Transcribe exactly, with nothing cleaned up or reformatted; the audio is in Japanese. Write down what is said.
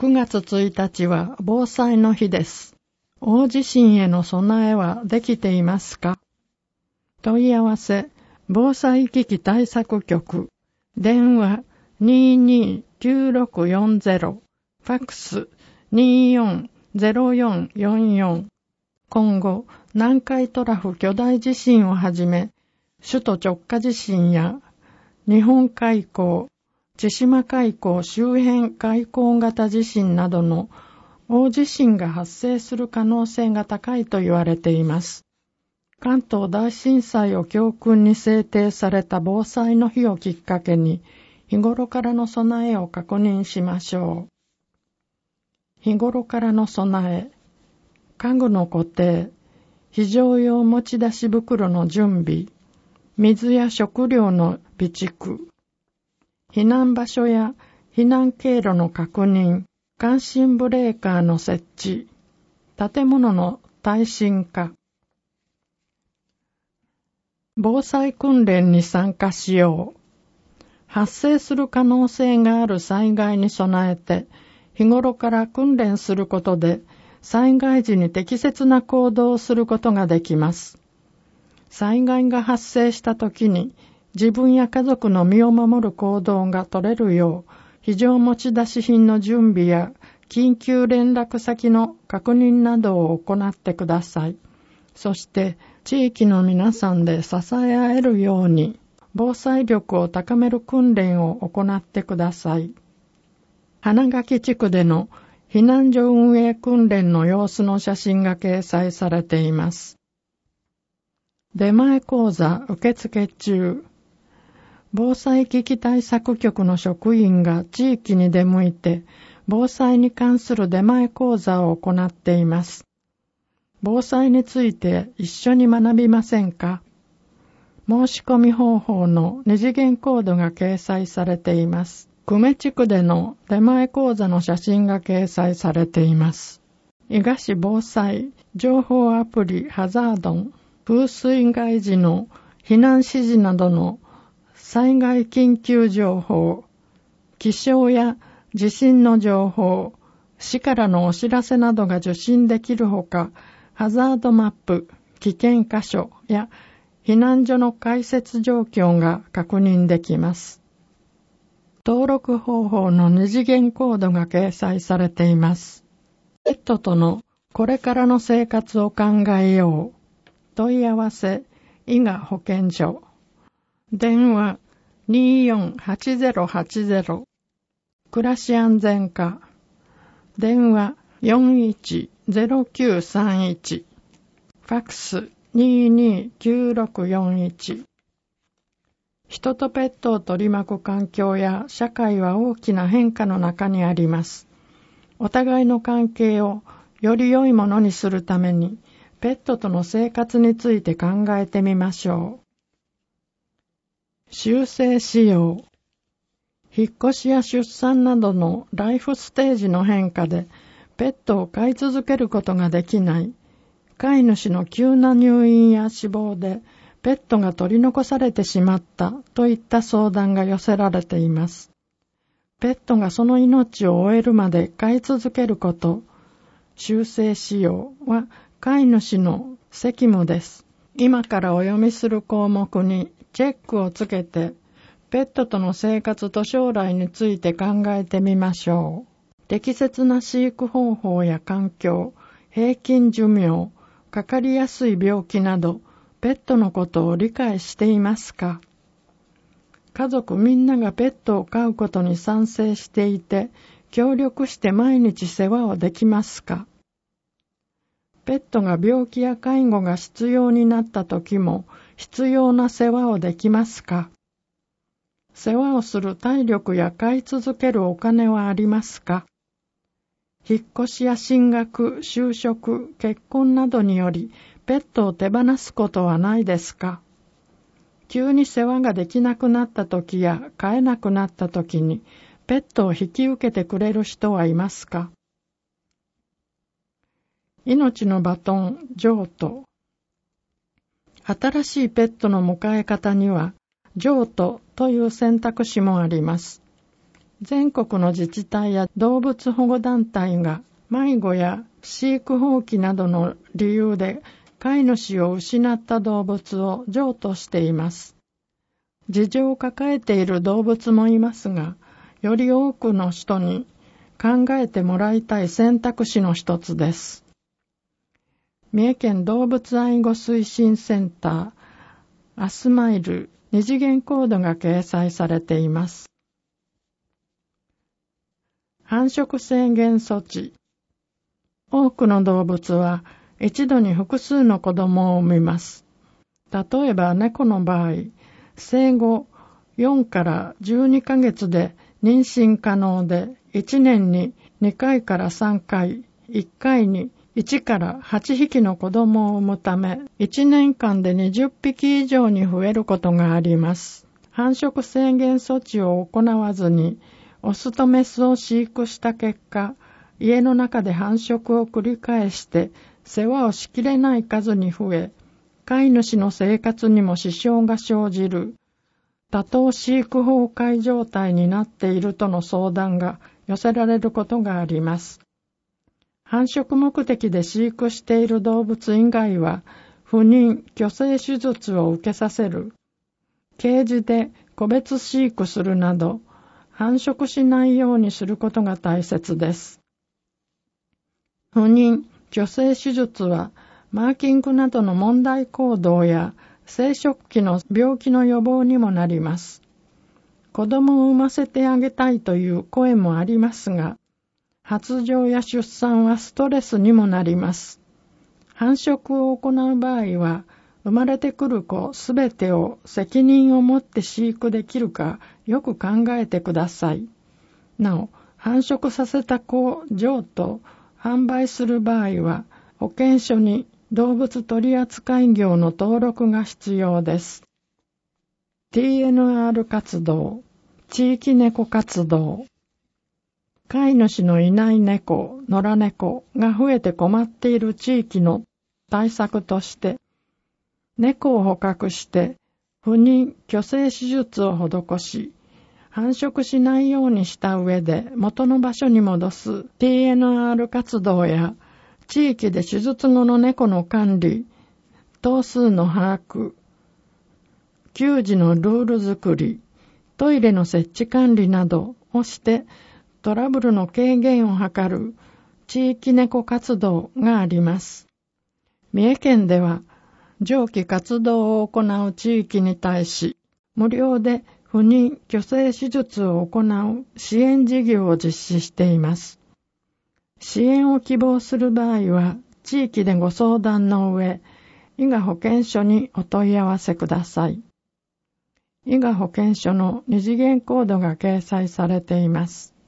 くがつついたちは防災の日です。大地震への備えはできていますか？問い合わせ、防災危機対策局、電話 にーにーきゅうろくよんゼロ、ファックス にーよんゼロよんよんよん。今後、南海トラフ巨大地震をはじめ、首都直下地震や日本海溝、千島海溝周辺海溝型地震などの大地震が発生する可能性が高いと言われています。関東大震災を教訓に制定された防災の日をきっかけに、日頃からの備えを確認しましょう。日頃からの備え、家具の固定、非常用持ち出し袋の準備、水や食料の備蓄、避難場所や避難経路の確認、感震ブレーカーの設置、建物の耐震化、防災訓練に参加しよう。発生する可能性がある災害に備えて、日頃から訓練することで、災害時に適切な行動をすることができます。災害が発生したときに、自分や家族の身を守る行動が取れるよう、非常持ち出し品の準備や緊急連絡先の確認などを行ってください。そして、地域の皆さんで支え合えるように、防災力を高める訓練を行ってください。花垣地区での避難所運営訓練の様子の写真が掲載されています。出前講座受付中。防災危機対策局の職員が地域に出向いて、防災に関する出前講座を行っています。防災について一緒に学びませんか？申し込み方法の二次元コードが掲載されています。久米地区での出前講座の写真が掲載されています。伊賀市防災情報アプリハザードン、風水害時の避難指示などの災害緊急情報、気象や地震の情報、市からのお知らせなどが受信できるほか、ハザードマップ、危険箇所や避難所の開設状況が確認できます。登録方法の二次元コードが掲載されています。ペットとのこれからの生活を考えよう。問い合わせ、伊賀保健所。電話 にーよんはちゼロはちゼロ。暮らし安全課。電話よんいちゼロきゅうさんいち。ファックスにーにーきゅうろくよんいち。人とペットを取り巻く環境や社会は大きな変化の中にあります。お互いの関係をより良いものにするために、ペットとの生活について考えてみましょう。修正しよう。引っ越しや出産などのライフステージの変化で、ペットを飼い続けることができない、飼い主の急な入院や死亡で、ペットが取り残されてしまったといった相談が寄せられています。ペットがその命を終えるまで飼い続けること、修正しようは飼い主の責務です。今からお読みする項目にチェックをつけて、ペットとの生活と将来について考えてみましょう。適切な飼育方法や環境、平均寿命、かかりやすい病気など、ペットのことを理解していますか？家族みんながペットを飼うことに賛成していて、協力して毎日世話をできますか？ペットが病気や介護が必要になった時も、必要な世話をできますか？世話をする体力や飼い続けるお金はありますか？引っ越しや進学、就職、結婚などにより、ペットを手放すことはないですか？急に世話ができなくなった時や飼えなくなった時に、ペットを引き受けてくれる人はいますか？命のバトン、譲渡。新しいペットの迎え方には、譲渡という選択肢もあります。 全国の自治体や動物保護団体が迷子や飼育放棄などの理由で飼い主を失った動物を譲渡しています。事情を抱えている動物もいますが、より多くの人に考えてもらいたい選択肢の一つです。三重県動物愛護推進センターアスマイル二次元コードが掲載されています。繁殖制限措置。多くの動物は一度に複数の子供を産みます。例えば猫の場合、生後よんからじゅうにかげつで妊娠可能で、いちねんににかいからさんかい、いっかいにいちからはちひきの子供を産むため、いちねんかんでにじゅっぴき以上に増えることがあります。繁殖制限措置を行わずに、オスとメスを飼育した結果、家の中で繁殖を繰り返して世話をしきれない数に増え、飼い主の生活にも支障が生じる、多頭飼育崩壊状態になっているとの相談が寄せられることがあります。繁殖目的で飼育している動物以外は、不妊・去勢手術を受けさせる、ケージで個別飼育するなど、繁殖しないようにすることが大切です。不妊・去勢手術は、マーキングなどの問題行動や生殖器の病気の予防にもなります。子供を産ませてあげたいという声もありますが、発情や出産はストレスにもなります。繁殖を行う場合は、生まれてくる子すべてを責任を持って飼育できるかよく考えてください。なお、繁殖させた子を譲渡、販売する場合は、保健所に動物取扱業の登録が必要です。ティーエヌアール 活動、地域猫活動。飼い主のいない猫、野良猫が増えて困っている地域の対策として、猫を捕獲して不妊・去勢手術を施し、繁殖しないようにした上で元の場所に戻す ティーエヌアール 活動や、地域で手術後の猫の管理、頭数の把握、給仕のルール作り、トイレの設置管理などをしてトラブルの軽減を図る地域猫活動があります。三重県では上記活動を行う地域に対し、無料で不妊・去勢手術を行う支援事業を実施しています。支援を希望する場合は、地域でご相談の上、伊賀保健所にお問い合わせください。伊賀保健所の二次元コードが掲載されています。